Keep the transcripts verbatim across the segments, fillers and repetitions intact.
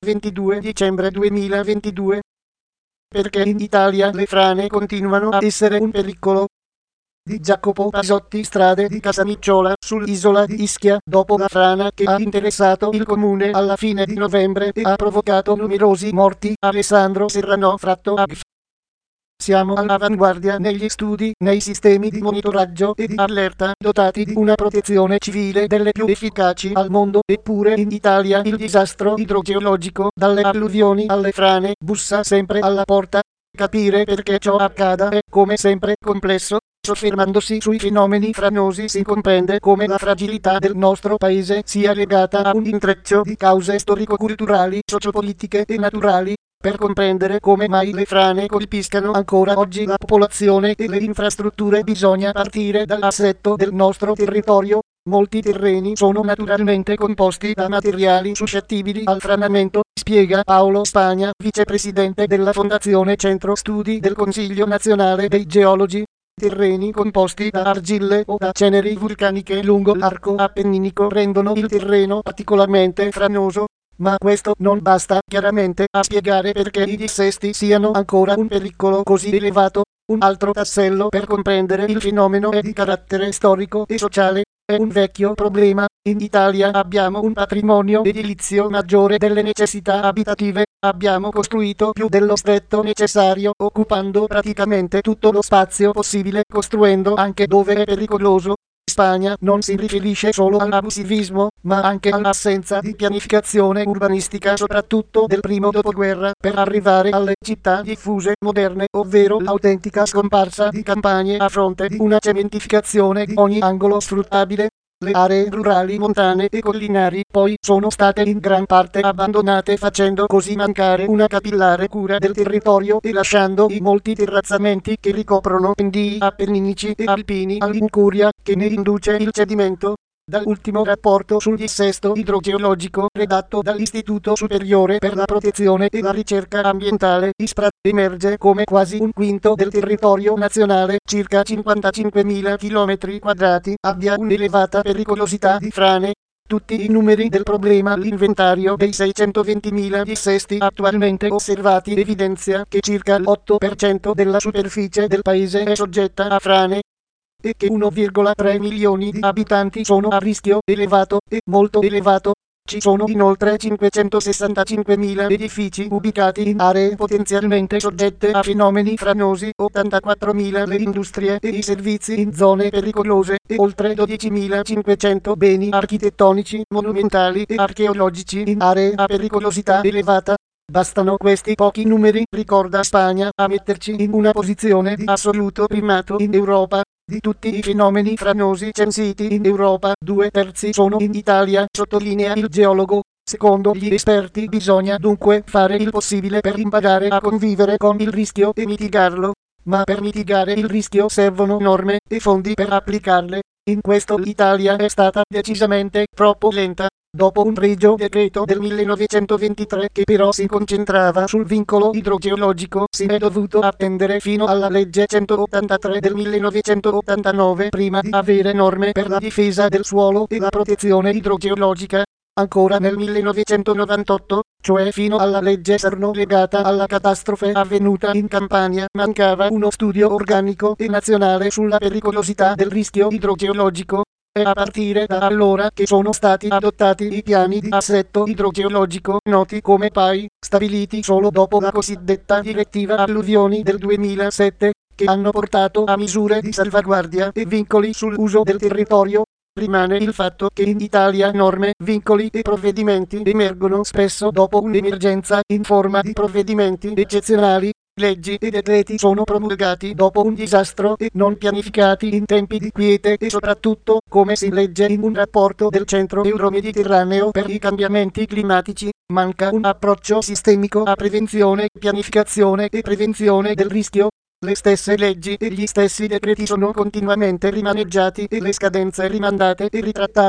ventidue dicembre duemilaventidue. Perché in Italia le frane continuano a essere un pericolo. Di Jacopo Pasotti, strade di Casamicciola, sull'isola di Ischia, dopo la frana che ha interessato il comune alla fine di novembre e ha provocato numerosi morti. Alessandro Serrano, fratto A G F. Siamo all'avanguardia negli studi, nei sistemi di monitoraggio e di allerta, dotati di una protezione civile delle più efficaci al mondo, eppure in Italia il disastro idrogeologico, dalle alluvioni alle frane, bussa sempre alla porta. Capire perché ciò accada è, come sempre, complesso. Soffermandosi sui fenomeni franosi si comprende come la fragilità del nostro paese sia legata a un intreccio di cause storico-culturali, sociopolitiche e naturali. Per comprendere come mai le frane colpiscano ancora oggi la popolazione e le infrastrutture bisogna partire dall'assetto del nostro territorio. Molti terreni sono naturalmente composti da materiali suscettibili al franamento, spiega Paolo Spagna, vicepresidente della Fondazione Centro Studi del Consiglio Nazionale dei Geologi. Terreni composti da argille o da ceneri vulcaniche lungo l'arco appenninico rendono il terreno particolarmente franoso. Ma questo non basta chiaramente a spiegare perché i dissesti siano ancora un pericolo così elevato. Un altro tassello per comprendere il fenomeno è di carattere storico e sociale. È un vecchio problema. In Italia abbiamo un patrimonio edilizio maggiore delle necessità abitative. Abbiamo costruito più dello stretto necessario, occupando praticamente tutto lo spazio possibile, costruendo anche dove è pericoloso. Spagna non si riferisce solo all'abusivismo, ma anche all'assenza di pianificazione urbanistica, soprattutto del primo dopoguerra, per arrivare alle città diffuse moderne, ovvero l'autentica scomparsa di campagne a fronte di una cementificazione di ogni angolo sfruttabile. Le aree rurali montane e collinari poi sono state in gran parte abbandonate, facendo così mancare una capillare cura del territorio e lasciando i molti terrazzamenti che ricoprono pendii appenninici e alpini all'incuria che ne induce il cedimento. Dall'ultimo rapporto sul dissesto idrogeologico redatto dall'Istituto Superiore per la Protezione e la Ricerca Ambientale ISPRA emerge come quasi un quinto del territorio nazionale, circa cinquantacinquemila chilometri quadrati, abbia un'elevata pericolosità di frane. Tutti i numeri del problema. L'inventario dei seicentoventimila dissesti attualmente osservati evidenzia che circa l'otto per cento della superficie del paese è soggetta a frane e che uno virgola tre milioni di abitanti sono a rischio elevato e molto elevato. Ci sono inoltre cinquecentosessantacinquemila edifici ubicati in aree potenzialmente soggette a fenomeni franosi, ottantaquattromila le industrie e i servizi in zone pericolose e oltre dodicimilacinquecento beni architettonici, monumentali e archeologici in aree a pericolosità elevata. Bastano questi pochi numeri, ricorda Spagna, a metterci in una posizione di assoluto primato in Europa. Di tutti i fenomeni franosi censiti in Europa, due terzi sono in Italia, sottolinea il geologo. Secondo gli esperti bisogna dunque fare il possibile per imparare a convivere con il rischio e mitigarlo. Ma per mitigare il rischio servono norme e fondi per applicarle. In questo l'Italia è stata decisamente troppo lenta. Dopo un regio decreto del millenovecentoventitré che però si concentrava sul vincolo idrogeologico, si è dovuto attendere fino alla legge centottantatré del millenovecentottantanove prima di avere norme per la difesa del suolo e la protezione idrogeologica. Ancora nel millenovecentonovantotto, cioè fino alla legge Sarno legata alla catastrofe avvenuta in Campania, mancava uno studio organico e nazionale sulla pericolosità del rischio idrogeologico. È a partire da allora che sono stati adottati i piani di assetto idrogeologico, noti come P A I, stabiliti solo dopo la cosiddetta direttiva alluvioni del duemilasette, che hanno portato a misure di salvaguardia e vincoli sull'uso del territorio. Rimane il fatto che in Italia norme, vincoli e provvedimenti emergono spesso dopo un'emergenza in forma di provvedimenti eccezionali. Leggi e decreti sono promulgati dopo un disastro e non pianificati in tempi di quiete e soprattutto, come si legge in un rapporto del Centro Euro-Mediterraneo per i cambiamenti climatici, manca un approccio sistemico a prevenzione, pianificazione e prevenzione del rischio. Le stesse leggi e gli stessi decreti sono continuamente rimaneggiati e le scadenze rimandate e ritrattate.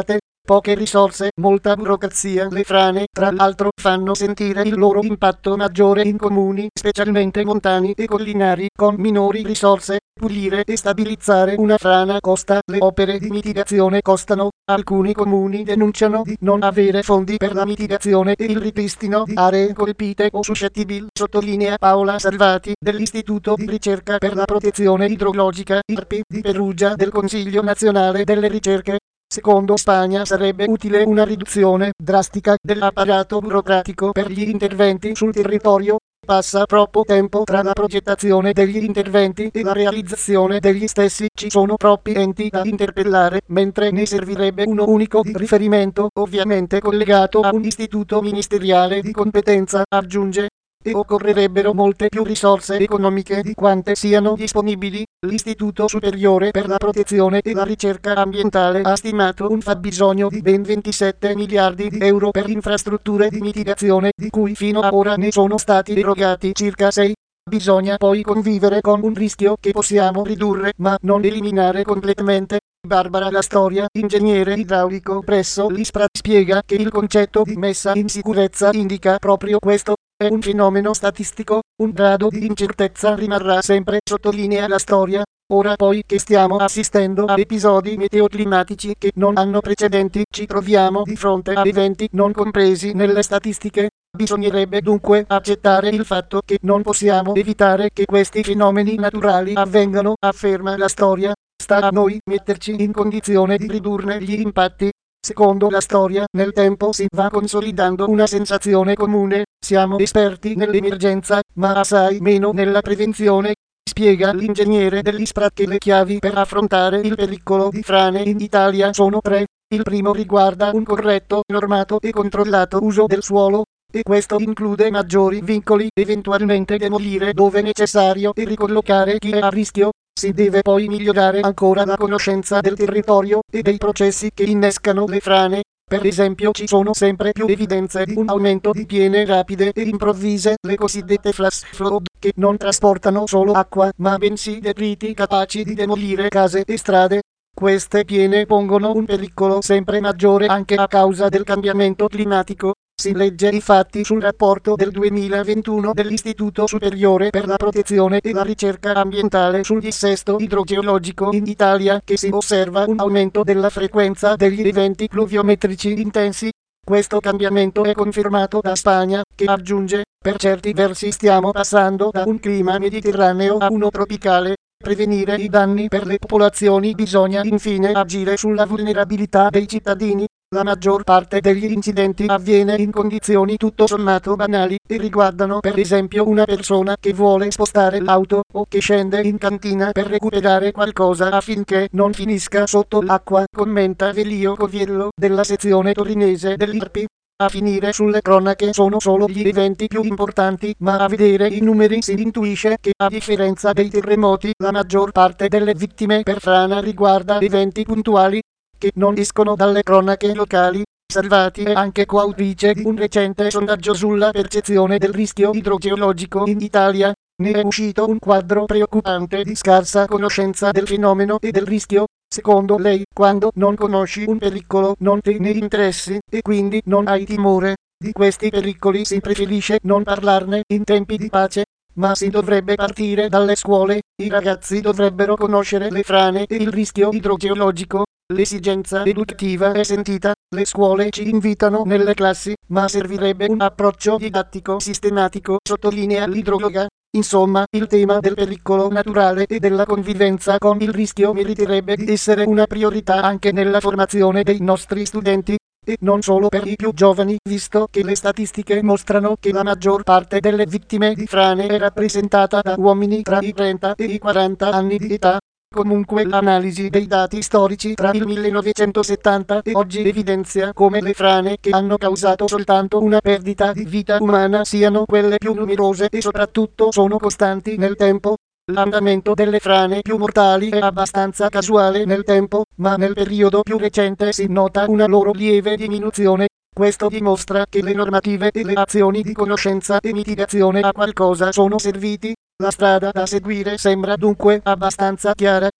Poche risorse, molta burocrazia. Le frane, tra l'altro, fanno sentire il loro impatto maggiore in comuni, specialmente montani e collinari, con minori risorse. Pulire e stabilizzare una frana costa, le opere di mitigazione costano. Alcuni comuni denunciano di non avere fondi per la mitigazione e il ripristino di aree colpite o suscettibili, sottolinea Paola Salvati, dell'Istituto di Ricerca per la Protezione Idrologica, I R P I, di Perugia, del Consiglio Nazionale delle Ricerche. Secondo Spagna sarebbe utile una riduzione drastica dell'apparato burocratico per gli interventi sul territorio. Passa troppo tempo tra la progettazione degli interventi e la realizzazione degli stessi. Ci sono troppi enti da interpellare, mentre ne servirebbe uno unico di riferimento, ovviamente collegato a un istituto ministeriale di competenza, aggiunge. E occorrerebbero molte più risorse economiche di quante siano disponibili. L'Istituto Superiore per la Protezione e la Ricerca Ambientale ha stimato un fabbisogno di ben ventisette miliardi di euro per infrastrutture di mitigazione, di cui fino ad ora ne sono stati erogati circa sei. Bisogna poi convivere con un rischio che possiamo ridurre ma non eliminare completamente. Barbara La Storia, ingegnere idraulico presso l'ISPRA, spiega che il concetto di messa in sicurezza indica proprio questo. È un fenomeno statistico, un grado di incertezza rimarrà sempre, sottolinea La Storia. Ora poi che stiamo assistendo a episodi meteoclimatici che non hanno precedenti, ci troviamo di fronte a eventi non compresi nelle statistiche. Bisognerebbe dunque accettare il fatto che non possiamo evitare che questi fenomeni naturali avvengano, afferma La Storia. Sta a noi metterci in condizione di ridurne gli impatti. Secondo La Storia, nel tempo si va consolidando una sensazione comune: siamo esperti nell'emergenza, ma assai meno nella prevenzione. Spiega l'ingegnere dell'ISPRA che le chiavi per affrontare il pericolo di frane in Italia sono tre. Il primo riguarda un corretto, normato e controllato uso del suolo, e questo include maggiori vincoli, eventualmente demolire dove necessario e ricollocare chi è a rischio. Si deve poi migliorare ancora la conoscenza del territorio e dei processi che innescano le frane. Per esempio ci sono sempre più evidenze di un aumento di piene rapide e improvvise, le cosiddette flash flood, che non trasportano solo acqua, ma bensì detriti capaci di demolire case e strade. Queste piene pongono un pericolo sempre maggiore anche a causa del cambiamento climatico. Si legge infatti sul rapporto del duemilaventuno dell'Istituto Superiore per la Protezione e la Ricerca Ambientale sul dissesto idrogeologico in Italia che si osserva un aumento della frequenza degli eventi pluviometrici intensi. Questo cambiamento è confermato da Spagna, che aggiunge: per certi versi stiamo passando da un clima mediterraneo a uno tropicale. Prevenire i danni per le popolazioni. Bisogna infine agire sulla vulnerabilità dei cittadini. La maggior parte degli incidenti avviene in condizioni tutto sommato banali e riguardano per esempio una persona che vuole spostare l'auto o che scende in cantina per recuperare qualcosa affinché non finisca sotto l'acqua, commenta Velio Coviello della sezione torinese dell'I R P I. A finire sulle cronache sono solo gli eventi più importanti, ma a vedere i numeri si intuisce che, a differenza dei terremoti, la maggior parte delle vittime per frana riguarda eventi puntuali che non escono dalle cronache locali. Salvati è anche coautrice di un recente sondaggio sulla percezione del rischio idrogeologico in Italia. Ne è uscito un quadro preoccupante di scarsa conoscenza del fenomeno e del rischio. Secondo lei, quando non conosci un pericolo non te ne interessi e quindi non hai timore di questi pericoli, si preferisce non parlarne in tempi di pace. Ma si dovrebbe partire dalle scuole. I ragazzi dovrebbero conoscere le frane e il rischio idrogeologico. L'esigenza educativa è sentita, le scuole ci invitano nelle classi, ma servirebbe un approccio didattico sistematico, sottolinea l'idrologa. Insomma, il tema del pericolo naturale e della convivenza con il rischio meriterebbe di essere una priorità anche nella formazione dei nostri studenti. E non solo per i più giovani, visto che le statistiche mostrano che la maggior parte delle vittime di frane è rappresentata da uomini tra i trenta e i quaranta anni di età. Comunque l'analisi dei dati storici tra il millenovecentosettanta e oggi evidenzia come le frane che hanno causato soltanto una perdita di vita umana siano quelle più numerose e soprattutto sono costanti nel tempo. L'andamento delle frane più mortali è abbastanza casuale nel tempo, ma nel periodo più recente si nota una loro lieve diminuzione. Questo dimostra che le normative e le azioni di conoscenza e mitigazione a qualcosa sono serviti. La strada da seguire sembra dunque abbastanza chiara.